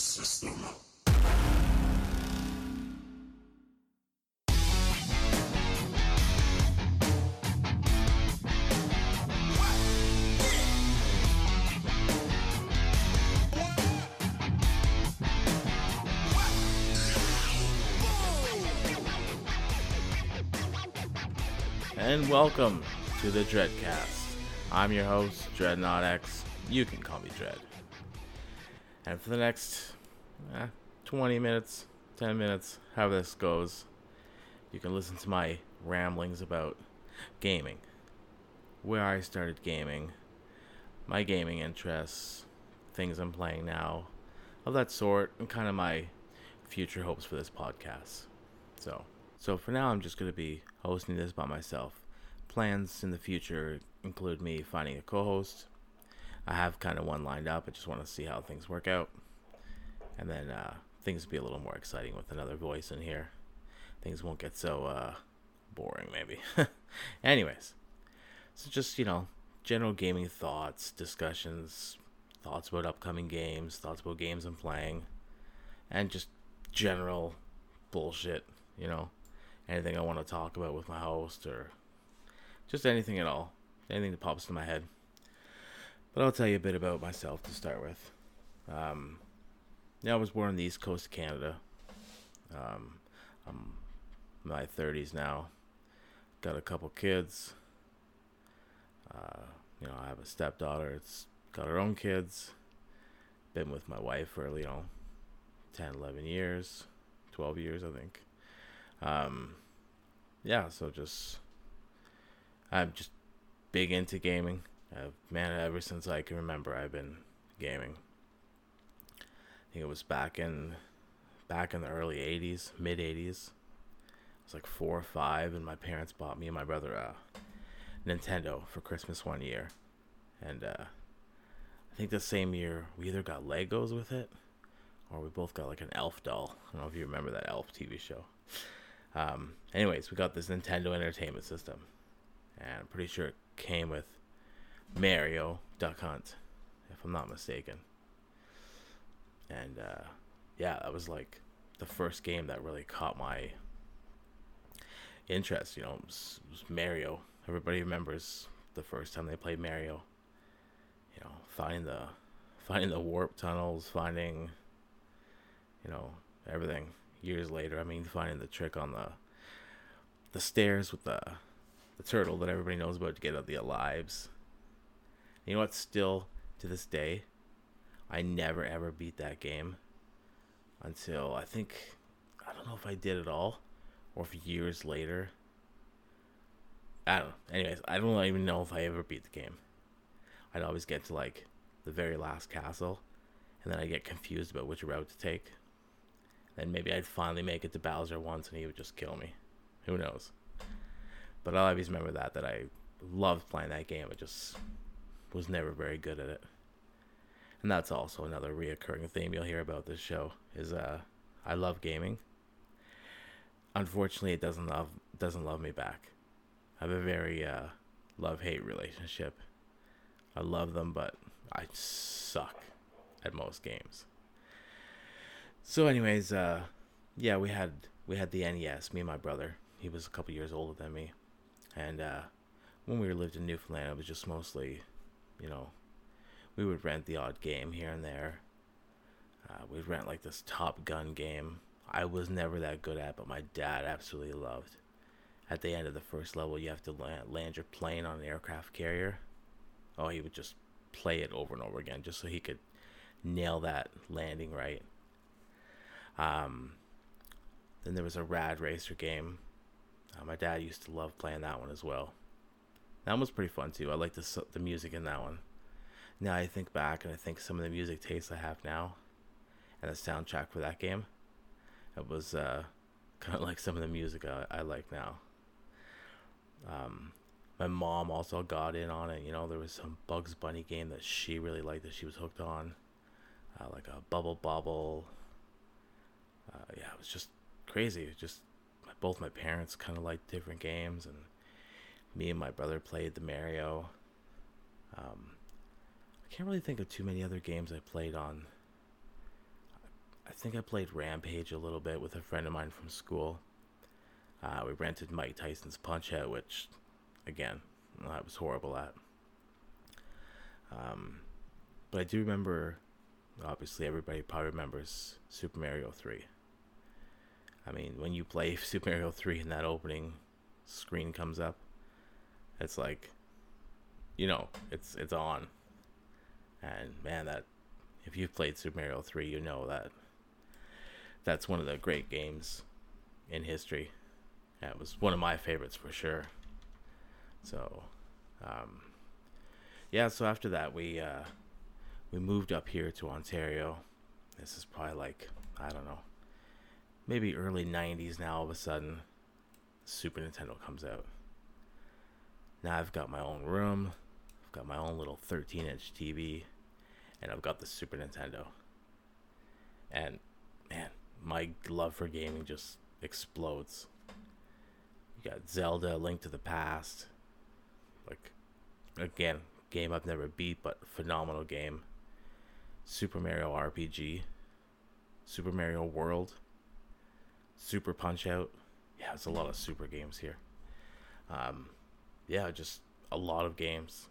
system. And welcome to the Dreadcast. I'm your host, Dreadnought X. You can call me Dread. And for the next 20 minutes, 10 minutes, however this goes, you can listen to my ramblings about gaming. Where I started gaming, my gaming interests, things I'm playing now, of that sort, and kind of my future hopes for this podcast. So for now, I'm just going to be hosting this by myself. Plans in the future include me finding a co-host. I have kind of one lined up. I just want to see how things work out. And then things will be a little more exciting with another voice in here. Things won't get so boring, maybe. Anyways, so just, general gaming thoughts, discussions, thoughts about upcoming games, thoughts about games I'm playing, and just general bullshit, anything I want to talk about with my host, or just anything at all, anything that pops into my head. But I'll tell you a bit about myself to start with. I was born on the East Coast of Canada. I'm in my 30s now. Got a couple kids. I have a stepdaughter. It's got her own kids. Been with my wife for 10, 11 years, 12 years, I think. I'm just big into gaming. Ever since I can remember, I've been gaming. I think it was back in the early 80s, mid 80s. I was like 4 or 5, and my parents bought me and my brother a Nintendo for Christmas one year. And I think the same year we either got Legos with it, or we both got like an Elf doll. I don't know if you remember that Elf TV show. Anyways, we got this Nintendo Entertainment System, and I'm pretty sure it came with Mario Duck Hunt, if I'm not mistaken. And that was like the first game that really caught my interest. It was Mario. Everybody remembers the first time they played Mario. Finding the warp tunnels, finding everything. Years later, finding the trick on the stairs with the turtle that everybody knows about to get out the lives. You know what? Still to this day, I never ever beat that game until I don't know if I did at all, or if years later. I don't know. Anyways, I don't even know if I ever beat the game. I'd always get to like the very last castle, and then I'd get confused about which route to take. Then maybe I'd finally make it to Bowser once, and he would just kill me. Who knows? But I'll always remember that I loved playing that game. I just was never very good at it. And that's also another reoccurring theme you'll hear about this show is I love gaming. Unfortunately, it doesn't love me back. I have a very love-hate relationship. I love them, but I suck at most games. So anyways, we had the NES, me and my brother. He was a couple years older than me. And when we lived in Newfoundland, it was just mostly, we would rent the odd game here and there. We'd rent like this Top Gun game. I was never that good at, but my dad absolutely loved. At the end of the first level, you have to land your plane on an aircraft carrier. Oh, he would just play it over and over again just so he could nail that landing right. Then there was a Rad Racer game. My dad used to love playing that one as well. That one was pretty fun too. I liked the music in that one. Now I think back and I think some of the music tastes I have now, and the soundtrack for that game, it was kind of like some of the music I like now. My mom also got in on it. There was some Bugs Bunny game that she really liked, that she was hooked on, like a Bubble Bobble. It was just crazy. Both my parents kind of liked different games, and me and my brother played the Mario. I can't really think of too many other games I played on I think I played Rampage a little bit with a friend of mine from school. We rented Mike Tyson's Punch Out, which, again, I was horrible at. But I do remember, obviously, everybody probably remembers Super Mario 3. I mean, when you play Super Mario 3 and that opening screen comes up, it's like, it's on. And man, that if you've played Super Mario 3, you know that's one of the great games in history. Yeah, it was one of my favorites for sure. So, yeah. So after that, we moved up here to Ontario. This is probably like, I don't know, maybe early '90s. Now all of a sudden, Super Nintendo comes out. Now I've got my own room. I've got my own little 13-inch TV, and I've got the Super Nintendo. And man, my love for gaming just explodes. You got Zelda, Link to the Past. Like, again, game I've never beat, but phenomenal game. Super Mario RPG, Super Mario World, Super Punch Out. Yeah, it's a lot of super games here. Yeah, just a lot of games.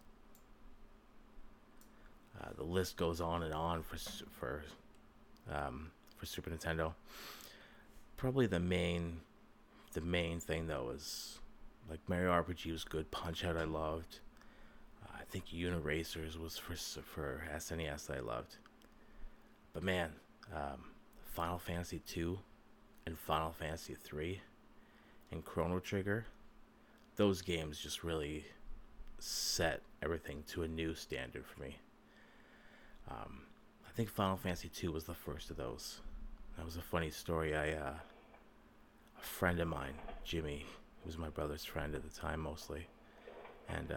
The list goes on and on for Super Nintendo. Probably the main thing though is like Mario RPG was good. Punch Out I loved. I think Uniracers was for SNES that I loved. But man, Final Fantasy 2 and Final Fantasy 3 and Chrono Trigger, those games just really set everything to a new standard for me. I think Final Fantasy 2 was the first of those. That was a funny story. A friend of mine, Jimmy, who was my brother's friend at the time mostly, and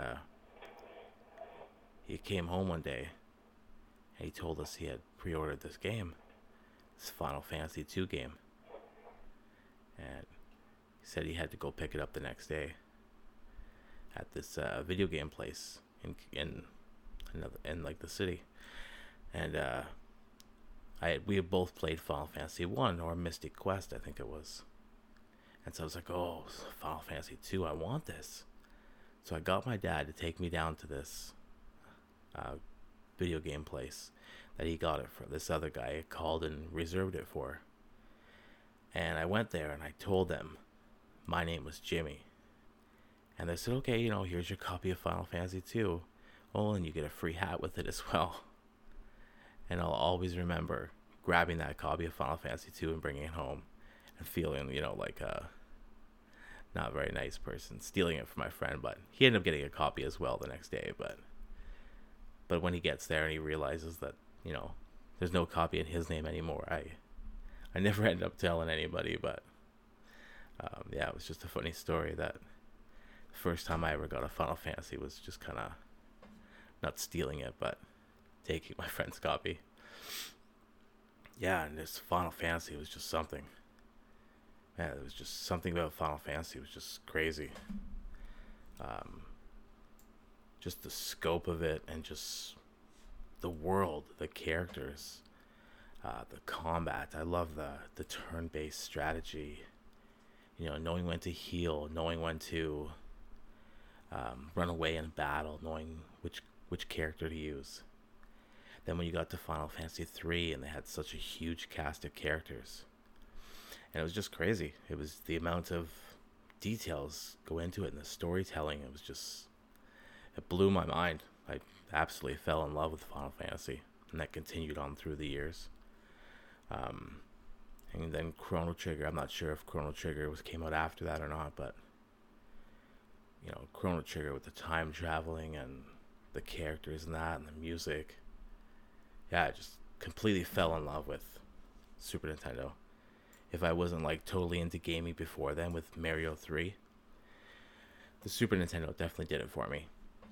he came home one day and he told us he had pre-ordered this game, this Final Fantasy 2 game, and he said he had to go pick it up the next day at this video game place in like the city. And we had both played Final Fantasy 1 or Mystic Quest, I think it was. And so I was like, oh, Final Fantasy 2, I want this. So I got my dad to take me down to this video game place that he got it from. This other guy called and reserved it for. And I went there and I told them my name was Jimmy. And they said, okay, here's your copy of Final Fantasy 2. Oh, and you get a free hat with it as well. And I'll always remember grabbing that copy of Final Fantasy 2 and bringing it home and feeling, like a not very nice person stealing it from my friend. But he ended up getting a copy as well the next day. But when he gets there and he realizes that, there's no copy in his name anymore, I never ended up telling anybody. But yeah, it was just a funny story that the first time I ever got a Final Fantasy was just kind of not stealing it, but taking my friend's copy. Yeah, and this Final Fantasy was just something. Man, it was just something about Final Fantasy. It was just crazy. Just the scope of it and just the world, the characters, the combat. I love the turn-based strategy. Knowing when to heal, knowing when to run away in battle, knowing which character to use. Then when you got to Final Fantasy 3 and they had such a huge cast of characters, and it was just crazy. It was the amount of details go into it and the storytelling. It blew my mind. I absolutely fell in love with Final Fantasy, and that continued on through the years. And then Chrono Trigger. I'm not sure if Chrono Trigger came out after that or not, but Chrono Trigger with the time traveling and the characters and that and the music. Yeah, I just completely fell in love with Super Nintendo. If I wasn't like totally into gaming before then with Mario 3, the Super Nintendo definitely did it for me.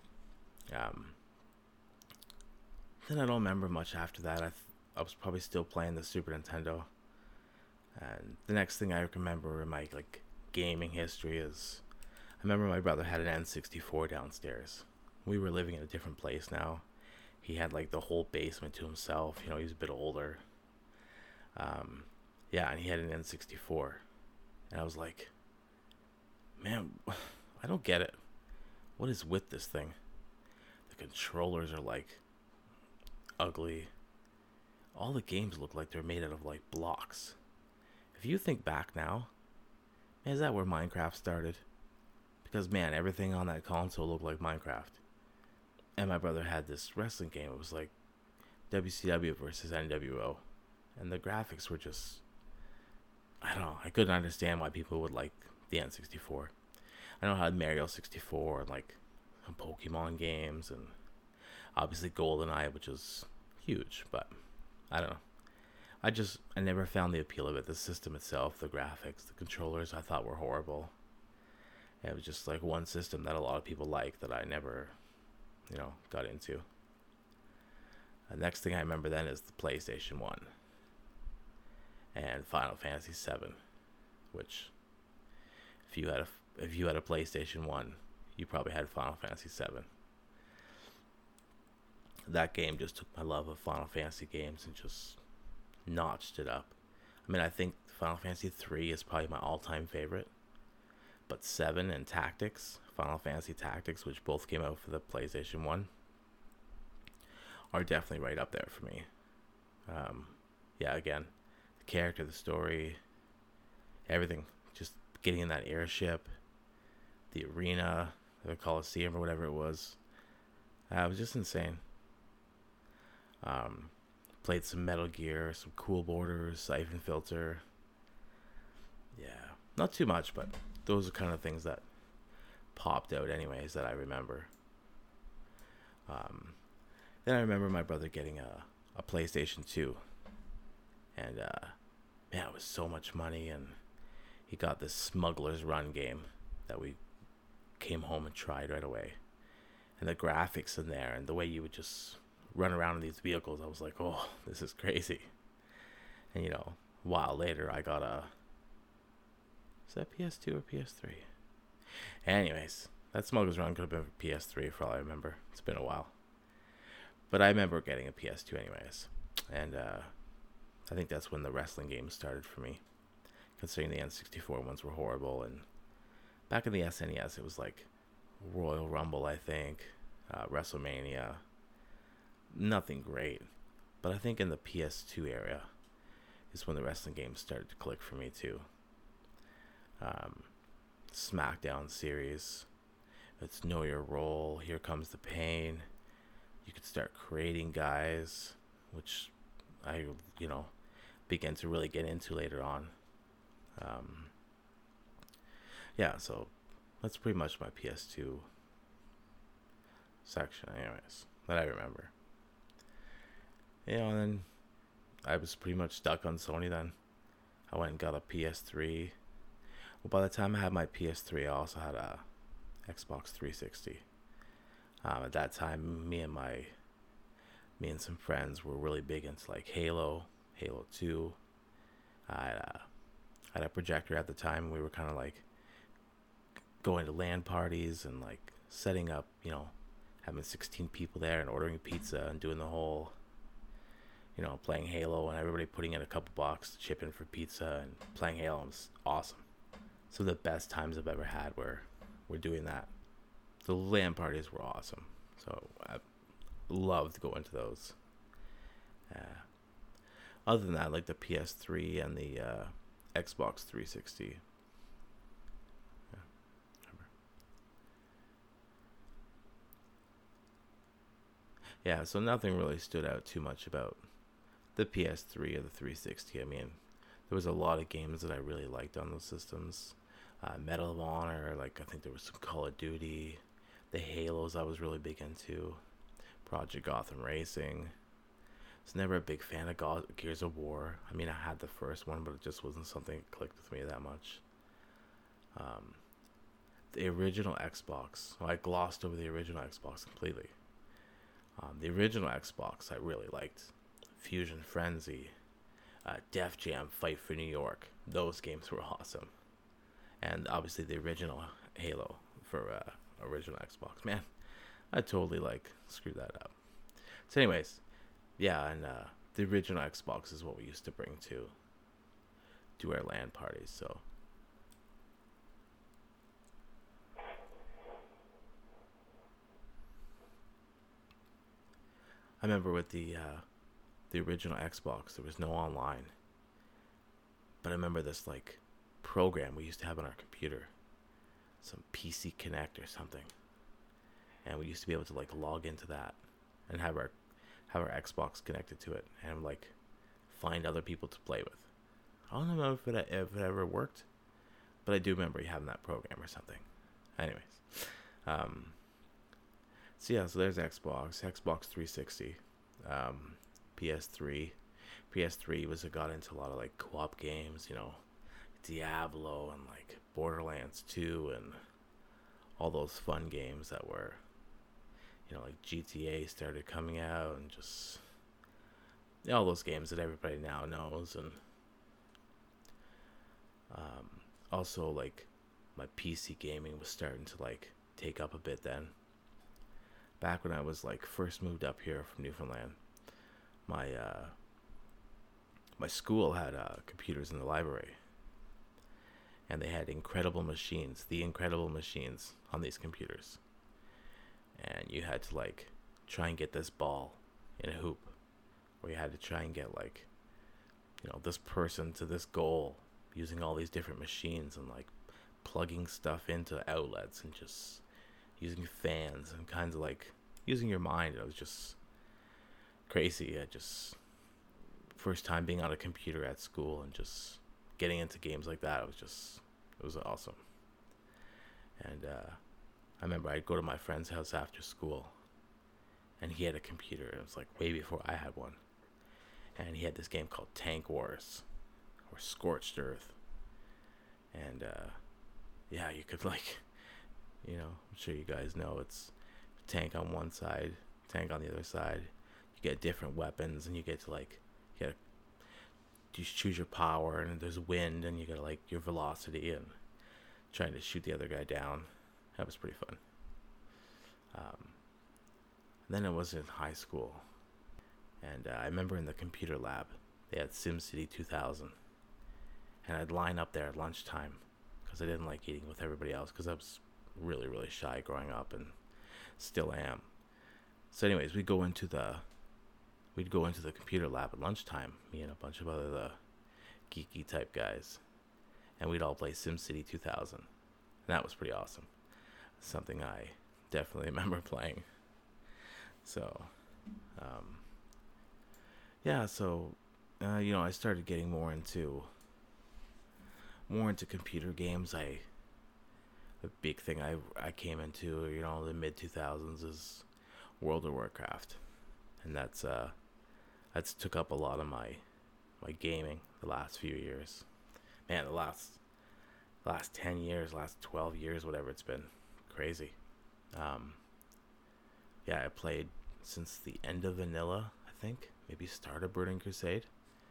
Then I don't remember much after that. I was probably still playing the Super Nintendo. And the next thing I remember in my gaming history is I remember my brother had an N64 downstairs. We were living in a different place now. He had the whole basement to himself. He was a bit older. Yeah, and he had an N64. And I was like, man, I don't get it. What is with this thing? The controllers are like ugly. All the games look like they're made out of like blocks. If you think back now, man, is that where Minecraft started? Because man, everything on that console looked like Minecraft. And my brother had this wrestling game. It was like WCW versus NWO. And the graphics were just, I don't know. I couldn't understand why people would like the N64. I know I had Mario 64 and like some Pokemon games and obviously GoldenEye, which is huge, but I don't know. I never found the appeal of it. The system itself, the graphics, the controllers, I thought were horrible. It was just like one system that a lot of people like that I never, got into. The next thing I remember then is the PlayStation 1 and Final Fantasy 7, which if you had a PlayStation 1, you probably had Final Fantasy 7. That game just took my love of Final Fantasy games and just notched it up. I mean, I think Final Fantasy 3 is probably my all-time favorite, but 7 and Tactics, Final Fantasy Tactics, which both came out for the PlayStation 1, are definitely right up there for me. Yeah, again, the character, the story, everything, just getting in that airship, the arena, the Coliseum or whatever it was was just insane. Played some Metal Gear, some Cool Borders, Siphon Filter. Yeah, not too much, but those are kind of things that popped out anyways that I remember. Then I remember my brother getting a PlayStation 2. And, man, it was so much money. And he got this Smuggler's Run game that we came home and tried right away. And the graphics in there and the way you would just run around in these vehicles, I was like, oh, this is crazy. And, a while later, I got is that PS2 or PS3? Anyways, that Smuggler's Run could have been for PS3 for all I remember. It's been a while. But I remember getting a PS2 anyways. And I think that's when the wrestling games started for me, considering the N64 ones were horrible. And back in the SNES, it was like Royal Rumble, I think, WrestleMania. Nothing great. But I think in the PS2 area is when the wrestling games started to click for me too. SmackDown series. It's Know Your Role. Here Comes the Pain. You could start creating guys, which I, began to really get into later on. Yeah, so that's pretty much my PS2 section anyways, that I remember. And then I was pretty much stuck on Sony then. I went and got a PS3. Well, by the time I had my PS3, I also had a Xbox 360. At that time, me and some friends were really big into like Halo 2. I had a projector at the time. We were kind of like going to LAN parties and like setting up, having 16 people there and ordering pizza and doing the whole, playing Halo and everybody putting in a couple bucks to chip in for pizza and playing Halo. It was awesome. So the best times I've ever had were doing that. The LAN parties were awesome. So I loved going to those. Other than that, like the PS3 and the Xbox 360. Yeah, so nothing really stood out too much about the PS3 or the 360. I mean, there was a lot of games that I really liked on those systems. Medal of Honor, like I think there was some Call of Duty. The Halos I was really big into. Project Gotham Racing. I was never a big fan of Gears of War. I mean, I had the first one, but it just wasn't something that clicked with me that much. The original Xbox, well, I glossed over the original Xbox completely. The original Xbox I really liked. Fusion Frenzy, Def Jam Fight for New York. Those games were awesome. And obviously the original Halo for original Xbox. Man, I totally screwed that up. So anyways, yeah, and the original Xbox is what we used to bring to our LAN parties. So I remember with the original Xbox, there was no online, but I remember this like program we used to have on our computer, some PC Connect or something, and we used to be able to like log into that and have our Xbox connected to it and like find other people to play with. I don't know if it ever worked, but I do remember having that program or something. Anyways, um, so there's Xbox 360, PS3. PS3 got into a lot of like co-op games, Diablo and like Borderlands 2 and all those fun games that were, like GTA started coming out and just all those games that everybody now knows. And also like my PC gaming was starting to like take up a bit then. Back when I was like first moved up here from Newfoundland, my school had computers in the library, and they had the incredible machines on these computers, and you had to like try and get this ball in a hoop, or you had to try and get like this person to this goal using all these different machines and like plugging stuff into outlets and just using fans and kinds of like using your mind. It was just crazy. I just first time being on a computer at school and just getting into games like that, it was awesome. And I remember I'd go to my friend's house after school, and he had a computer. It was like way before I had one, and he had this game called Tank Wars or Scorched Earth. And you could like, I'm sure you guys know, it's tank on one side, tank on the other side. You get different weapons, and you get to like you choose your power, and there's wind, and you got like your velocity and trying to shoot the other guy down. That was pretty fun. Then I was in high school, and I remember in the computer lab they had SimCity 2000, and I'd line up there at lunchtime because I didn't like eating with everybody else because I was really, really shy growing up and still am. So anyways, we'd go into the computer lab at lunchtime, me and a bunch of other geeky type guys, and we'd all play SimCity 2000, and that was pretty awesome. Something I definitely remember playing. So I started getting more into computer games. A big thing I came into, the mid 2000s is World of Warcraft, and that's took up a lot of my gaming the last few years. Man, the last 10 years, last 12 years, whatever it's been, crazy. I played since the end of Vanilla, I think, maybe started Burning Crusade.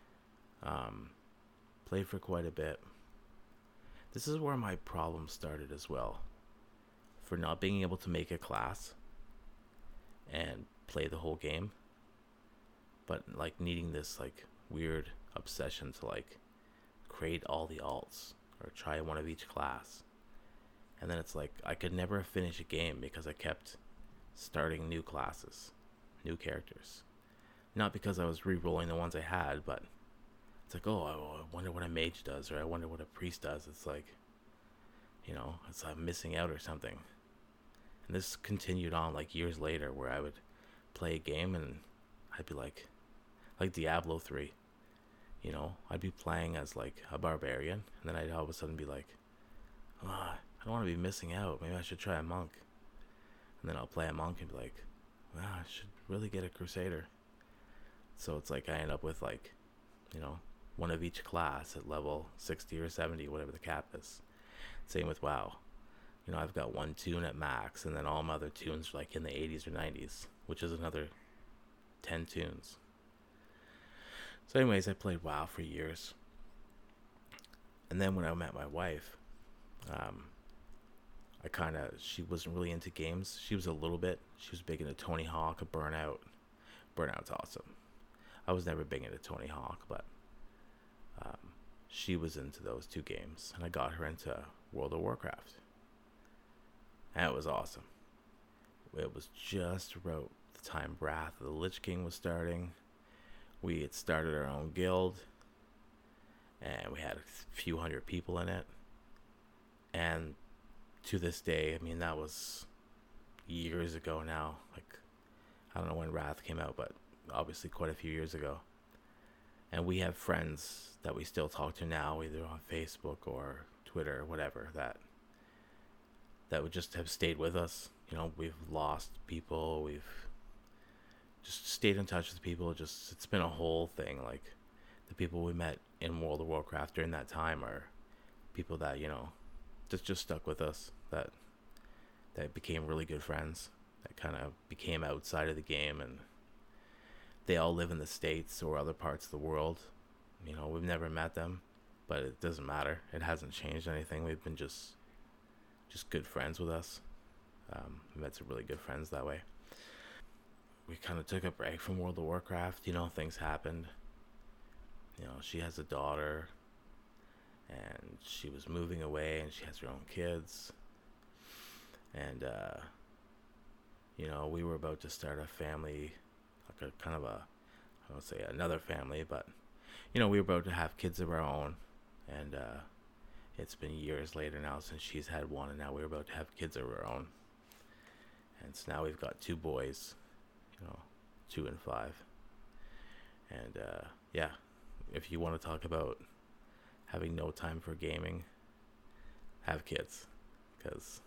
Played for quite a bit. This is where my problem started as well, for not being able to make a class and play the whole game, but like needing this like weird obsession to like create all the alts or try one of each class. And then it's like I could never finish a game because I kept starting new classes, new characters. Not because I was re-rolling the ones I had, but it's like, oh, I wonder what a mage does, or I wonder what a priest does. It's like, it's like missing out or something. And this continued on like years later, where I would play a game and I'd be like Diablo 3, I'd be playing as like a barbarian, and then I'd all of a sudden be like, oh, I don't want to be missing out. Maybe I should try a monk. And then I'll play a monk and be like, wow, I should really get a crusader. So it's like I end up with like, one of each class at level 60 or 70, whatever the cap is. Same with WoW. I've got one tune at max, and then all my other tunes like in the 80s or 90s, which is another 10 tunes. So anyways, I played WoW for years. And then when I met my wife, she wasn't really into games. She was a little bit. She was big into Tony Hawk, Burnout. Burnout's awesome. I was never big into Tony Hawk, but she was into those two games, and I got her into World of Warcraft. And it was awesome. It was just about the time Wrath of the Lich King was starting. We had started our own guild, and we had a few hundred people in it. And to this day, I mean, that was years ago now. Like, I don't know when Wrath came out, but obviously quite a few years ago. And we have friends that we still talk to now, either on Facebook or Twitter or whatever, that would just have stayed with us. You know, we've lost people, we've just stayed in touch with people. Just, it's been a whole thing. Like, the people we met in World of Warcraft during that time are people that, you know, just stuck with us, that became really good friends, that kind of became outside of the game, and they all live in the States or other parts of the world. You know, we've never met them, but it doesn't matter. It hasn't changed anything. We've been just good friends with us. We met some really good friends that way. We kind of took a break from World of Warcraft. You know, things happened. You know, she has a daughter, and she was moving away, and she has her own kids. And, you know, we were about to start a family, like a kind of a, I won't say another family, but, you know, we were about to have kids of our own. And it's been years later now since she's had one, and now we're about to have kids of our own. And so now we've got two boys, you know, 2 and 5. And yeah, if you want to talk about having no time for gaming, have kids, because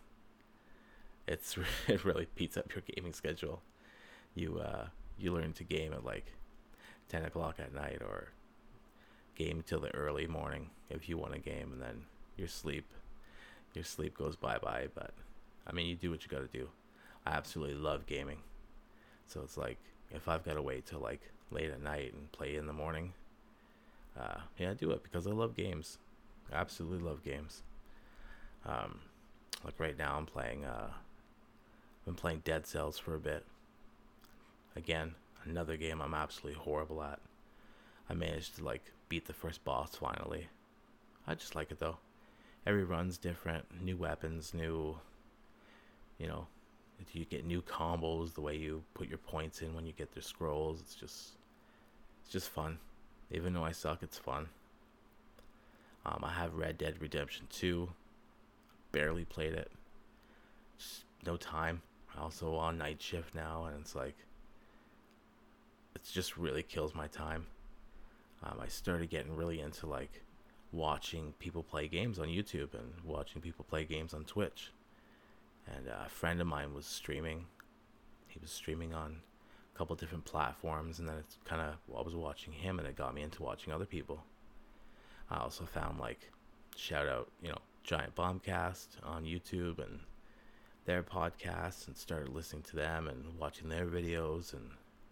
it really beats up your gaming schedule. You learn to game at like 10 o'clock at night, or game till the early morning if you want to game, and then your sleep goes bye-bye. But I mean, you do what you got to do. I absolutely love gaming, so it's like, if I've got to wait till like late at night and play in the morning, yeah, I do it because I love games. I absolutely love games. Like right now I'm playing been playing Dead Cells for a bit. Again, another game I'm absolutely horrible at. I managed to like beat the first boss finally. I just like it though. Every run's different, new weapons, new, you know, you get new combos, the way you put your points in when you get the scrolls. It's just fun. Even though I suck, it's fun. I have Red Dead Redemption 2. Barely played it. Just no time. Also on night shift now, and it's like, it just really kills my time. I started getting really into like watching people play games on YouTube and watching people play games on Twitch. And a friend of mine was streaming. He was streaming on a couple different platforms, and then it's kind of, I was watching him, and it got me into watching other people. I also found, like, shout out, you know, Giant Bombcast on YouTube and their podcasts, and started listening to them and watching their videos, and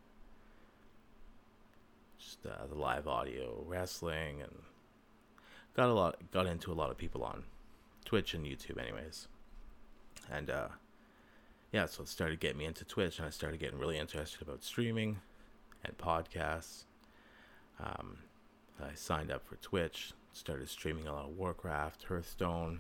just the live audio wrestling, and got into a lot of people on Twitch and YouTube anyways. And yeah, so it started getting me into Twitch, and I started getting really interested about streaming and podcasts. I signed up for Twitch, started streaming a lot of Warcraft, Hearthstone.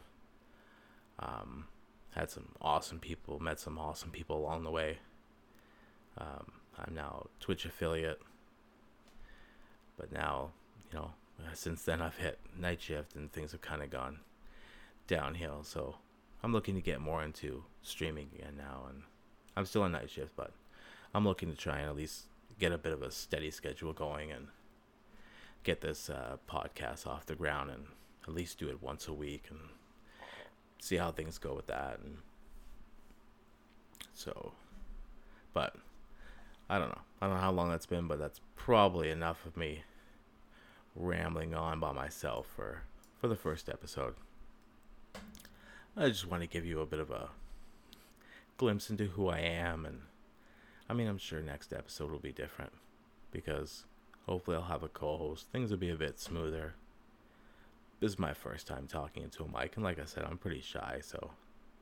Had some awesome people, met some awesome people along the way. I'm now a Twitch affiliate, but now, you know, since then I've hit night shift and things have kind of gone downhill. So I'm looking to get more into streaming again now, and I'm still on night shift, but I'm looking to try and at least get a bit of a steady schedule going and get this podcast off the ground, and at least do it once a week and see how things go with that. And so, but I don't know how long that's been, but that's probably enough of me rambling on by myself for the first episode. I just want to give you a bit of a glimpse into who I am, and I mean, I'm sure next episode will be different, because hopefully I'll have a co-host. Things will be a bit smoother. This is my first time talking into a mic, and like I said, I'm pretty shy, so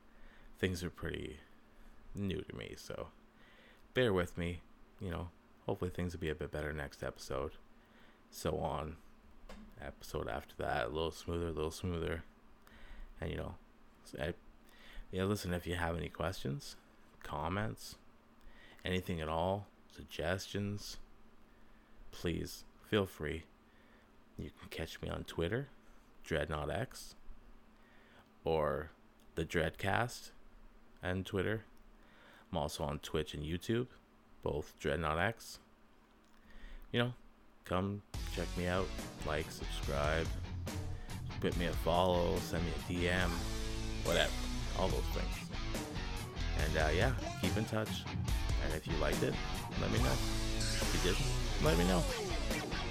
things are pretty new to me, so bear with me. You know, hopefully things will be a bit better next episode. So on. Episode after that, a little smoother. And listen, if you have any questions, comments, anything at all, suggestions, please feel free. You can catch me on Twitter, DreadnoughtX, or the Dreadcast and Twitter. I'm also on Twitch and YouTube, both DreadnoughtX. Come check me out, like, subscribe, put me a follow, send me a DM, whatever, all those things. And keep in touch. And if you liked it, let me know. If you didn't, let me know.